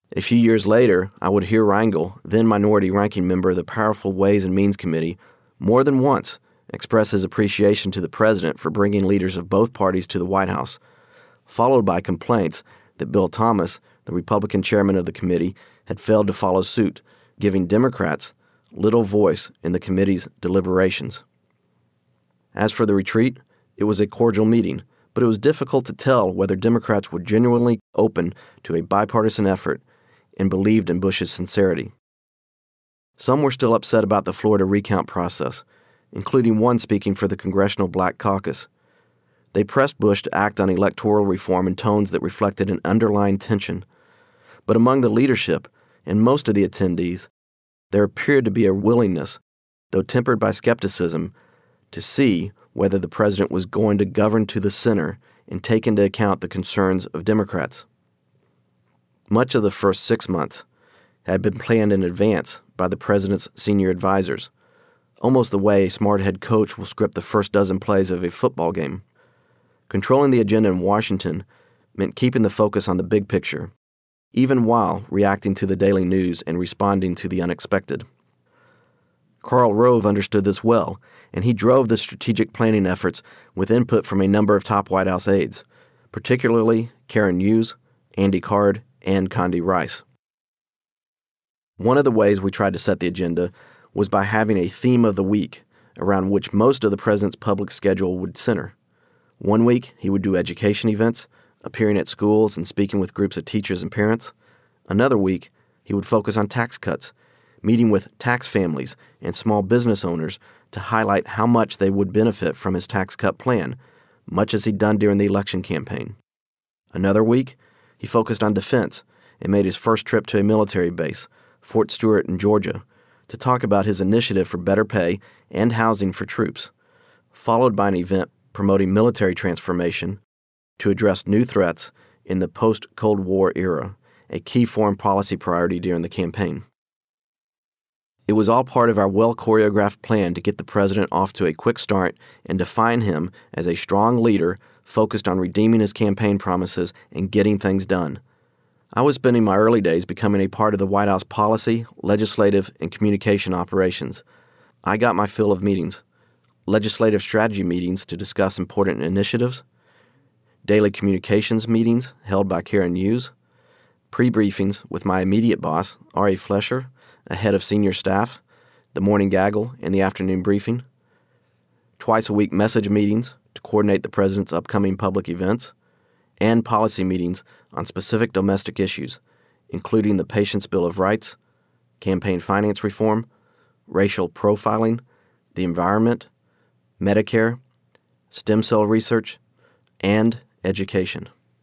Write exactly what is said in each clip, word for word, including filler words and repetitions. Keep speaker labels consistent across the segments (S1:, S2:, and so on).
S1: A few years later, I would hear Rangel, then minority ranking member of the powerful Ways and Means Committee, more than once express his appreciation to the president for bringing leaders of both parties to the White House, followed by complaints that Bill Thomas, the Republican chairman of the committee, had failed to follow suit, giving Democrats little voice in the committee's deliberations. As for the retreat, it was a cordial meeting, but it was difficult to tell whether Democrats were genuinely open to a bipartisan effort and believed in Bush's sincerity. Some were still upset about the Florida recount process, including one speaking for the Congressional Black Caucus. They pressed Bush to act on electoral reform in tones that reflected an underlying tension. But among the leadership and most of the attendees, there appeared to be a willingness, though tempered by skepticism, to see whether the president was going to govern to the center and take into account the concerns of Democrats. Much of the first six months had been planned in advance by the president's senior advisors, almost the way a smart head coach will script the first dozen plays of a football game. Controlling the agenda in Washington meant keeping the focus on the big picture, even while reacting to the daily news and responding to the unexpected. Karl Rove understood this well, and he drove the strategic planning efforts with input from a number of top White House aides, particularly Karen Hughes, Andy Card, and Condi Rice. One of the ways we tried to set the agenda was by having a theme of the week around which most of the president's public schedule would center. One week, he would do education events, appearing at schools and speaking with groups of teachers and parents. Another week, he would focus on tax cuts, meeting with tax families and small business owners to highlight how much they would benefit from his tax cut plan, much as he'd done during the election campaign. Another week, he focused on defense and made his first trip to a military base, Fort Stewart in Georgia, to talk about his initiative for better pay and housing for troops, followed by an event promoting military transformation to address new threats in the post-Cold War era, a key foreign policy priority during the campaign. It was all part of our well-choreographed plan to get the president off to a quick start and define him as a strong leader focused on redeeming his campaign promises and getting things done. I was spending my early days becoming a part of the White House policy, legislative, and communication operations. I got my fill of meetings, legislative strategy meetings to discuss important initiatives, daily communications meetings held by Karen Hughes, pre-briefings with my immediate boss, R A Flesher, ahead of senior staff, the morning gaggle and the afternoon briefing, twice-a-week message meetings to coordinate the president's upcoming public events, and policy meetings on specific domestic issues, including the Patient's Bill of Rights, campaign finance reform, racial profiling, the environment, Medicare, stem cell research, and education.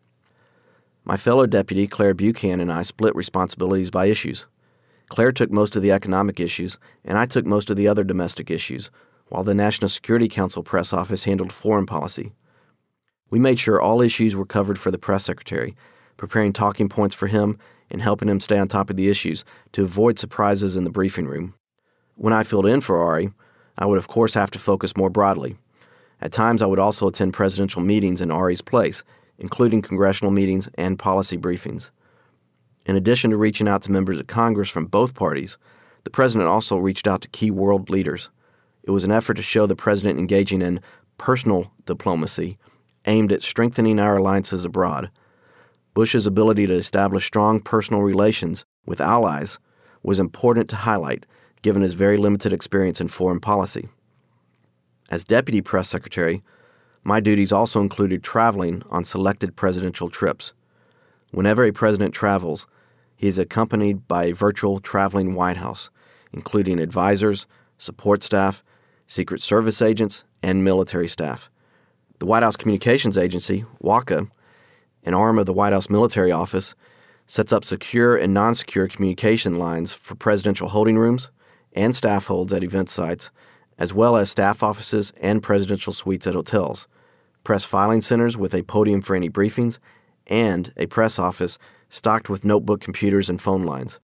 S1: My fellow deputy, Claire Buchanan, and I split responsibilities by issues. Claire took most of the economic issues, and I took most of the other domestic issues, while the National Security Council press office handled foreign policy. We made sure all issues were covered for the press secretary, preparing talking points for him and helping him stay on top of the issues to avoid surprises in the briefing room. When I filled in for Ari, I would of course have to focus more broadly. At times I would also attend presidential meetings in Ari's place, including congressional meetings and policy briefings. In addition to reaching out to members of Congress from both parties, the president also reached out to key world leaders. It was an effort to show the president engaging in personal diplomacy aimed at strengthening our alliances abroad. Bush's ability to establish strong personal relations with allies was important to highlight, given his very limited experience in foreign policy. As deputy press secretary, my duties also included traveling on selected presidential trips. Whenever a president travels, he is accompanied by a virtual traveling White House, including advisors, support staff, Secret Service agents, and military staff. The White House Communications Agency, WACA, an arm of the White House Military Office, sets up secure and non-secure communication lines for presidential holding rooms and staff holds at event sites, as well as staff offices and presidential suites at hotels, press filing centers with a podium for any briefings, and a press office stocked with notebook computers and phone lines.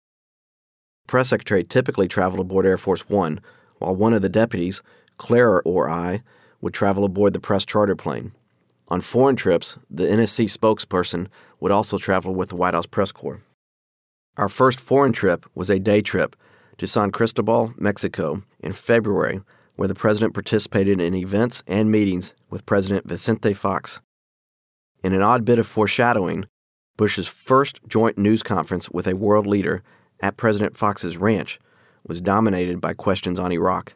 S1: The press secretary typically traveled aboard Air Force One, while one of the deputies, Clara or I, would travel aboard the press charter plane. On foreign trips, the N S C spokesperson would also travel with the White House Press Corps. Our first foreign trip was a day trip to San Cristobal, Mexico, in February, where the president participated in events and meetings with President Vicente Fox. In an odd bit of foreshadowing, Bush's first joint news conference with a world leader at President Fox's ranch was dominated by questions on Iraq.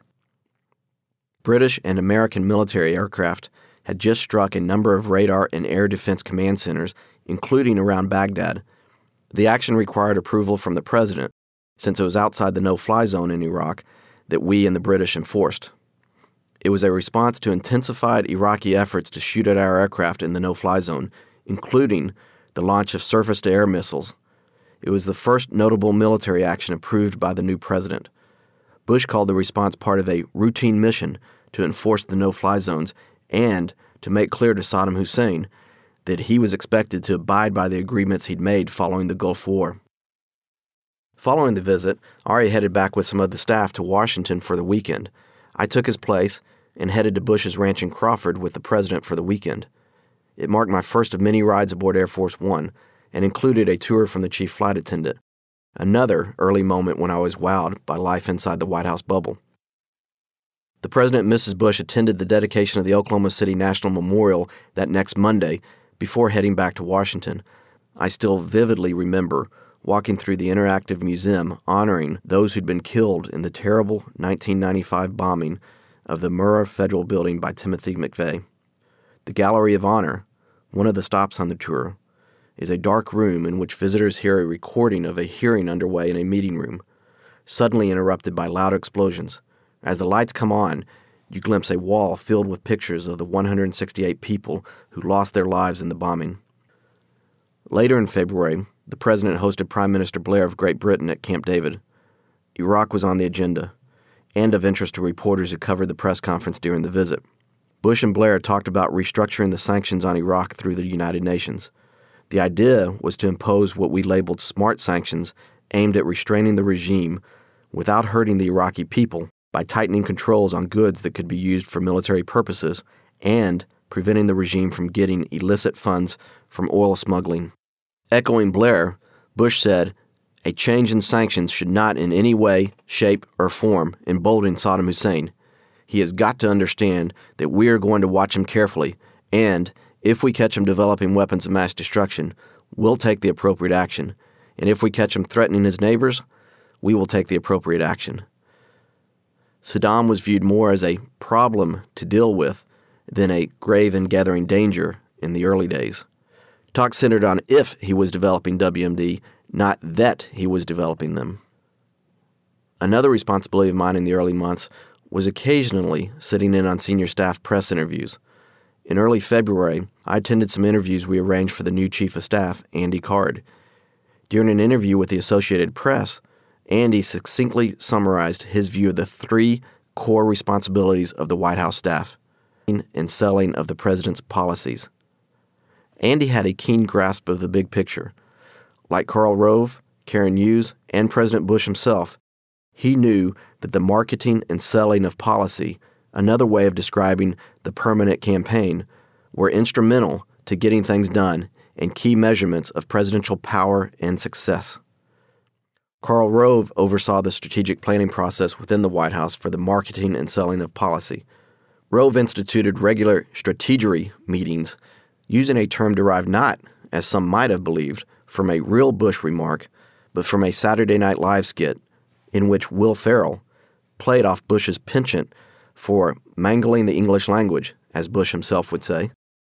S1: British and American military aircraft had just struck a number of radar and air defense command centers, including around Baghdad. The action required approval from the president, since it was outside the no-fly zone in Iraq that we and the British enforced. It was a response to intensified Iraqi efforts to shoot at our aircraft in the no-fly zone, including the launch of surface-to-air missiles. It was the first notable military action approved by the new president. Bush called the response part of a routine mission to enforce the no-fly zones and to make clear to Saddam Hussein that he was expected to abide by the agreements he'd made following the Gulf War. Following the visit, Ari headed back with some of the staff to Washington for the weekend. I took his place and headed to Bush's ranch in Crawford with the president for the weekend. It marked my first of many rides aboard Air Force One and included a tour from the chief flight attendant, another early moment when I was wowed by life inside the White House bubble. The president and Missus Bush attended the dedication of the Oklahoma City National Memorial that next Monday before heading back to Washington. I still vividly remember walking through the interactive museum honoring those who'd been killed in the terrible nineteen ninety-five bombing of the Murrah Federal Building by Timothy McVeigh. The Gallery of Honor, one of the stops on the tour, is a dark room in which visitors hear a recording of a hearing underway in a meeting room, suddenly interrupted by loud explosions. As the lights come on, you glimpse a wall filled with pictures of the one hundred sixty-eight people who lost their lives in the bombing. Later in February, the president hosted Prime Minister Blair of Great Britain at Camp David. Iraq was on the agenda, and of interest to reporters who covered the press conference during the visit. Bush and Blair talked about restructuring the sanctions on Iraq through the United Nations. The idea was to impose what we labeled smart sanctions aimed at restraining the regime without hurting the Iraqi people by tightening controls on goods that could be used for military purposes and preventing the regime from getting illicit funds from oil smuggling. Echoing Blair, Bush said, "A change in sanctions should not in any way, shape, or form embolden Saddam Hussein. He has got to understand that we are going to watch him carefully, and if we catch him developing weapons of mass destruction, we'll take the appropriate action. And if we catch him threatening his neighbors, we will take the appropriate action." Saddam was viewed more as a problem to deal with than a grave and gathering danger in the early days. Talk centered on if he was developing W M D, not that he was developing them. Another responsibility of mine in the early months was occasionally sitting in on senior staff press interviews. In early February, I attended some interviews we arranged for the new Chief of Staff, Andy Card. During an interview with the Associated Press, Andy succinctly summarized his view of the three core responsibilities of the White House staff and selling of the president's policies. Andy had a keen grasp of the big picture. Like Karl Rove, Karen Hughes, and President Bush himself, he knew that the marketing and selling of policy, another way of describing the permanent campaign, were instrumental to getting things done and key measurements of presidential power and success. Karl Rove oversaw the strategic planning process within the White House for the marketing and selling of policy. Rove instituted regular strategery meetings, using a term derived not, as some might have believed, from a real Bush remark, but from a Saturday Night Live skit in which Will Ferrell played off Bush's penchant for mangling the English language, as Bush himself would say.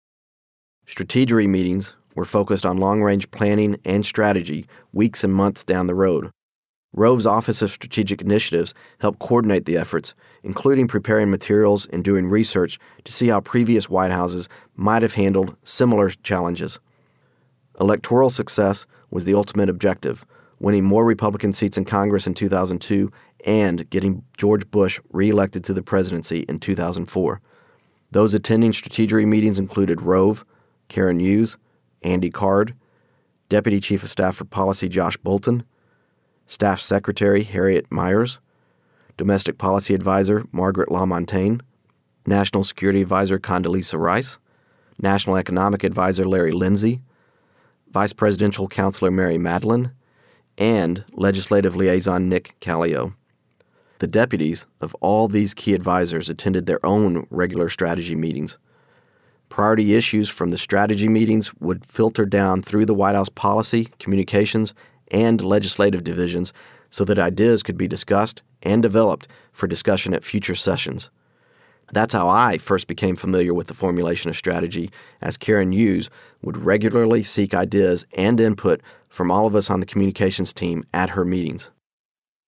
S1: Strategery meetings were focused on long-range planning and strategy weeks and months down the road. Rove's Office of Strategic Initiatives helped coordinate the efforts, including preparing materials and doing research to see how previous White Houses might have handled similar challenges. Electoral success was the ultimate objective, winning more Republican seats in Congress in two thousand two and getting George Bush reelected to the presidency in two thousand four. Those attending strategery meetings included Rove, Karen Hughes, Andy Card, Deputy Chief of Staff for Policy Josh Bolten, Staff Secretary Harriet Myers, Domestic Policy Advisor Margaret LaMontagne, National Security Advisor Condoleezza Rice, National Economic Advisor Larry Lindsey, Vice Presidential Counselor Mary Madeline, and Legislative Liaison Nick Callio. The deputies of all these key advisors attended their own regular strategy meetings. Priority issues from the strategy meetings would filter down through the White House policy, communications, and legislative divisions so that ideas could be discussed and developed for discussion at future sessions. That's how I first became familiar with the formulation of strategy, as Karen Hughes would regularly seek ideas and input from all of us on the communications team at her meetings.